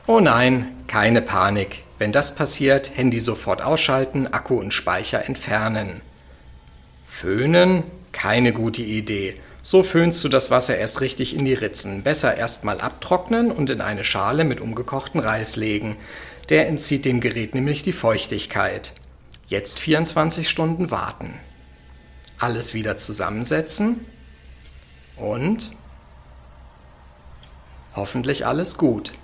Oh nein, keine Panik. Wenn das passiert, Handy sofort ausschalten, Akku und Speicher entfernen. Föhnen? Keine gute Idee. So föhnst du das Wasser erst richtig in die Ritzen. Besser erstmal abtrocknen und in eine Schale mit umgekochten Reis legen. Der entzieht dem Gerät nämlich die Feuchtigkeit. Jetzt 24 Stunden warten. Alles wieder zusammensetzen und hoffentlich alles gut.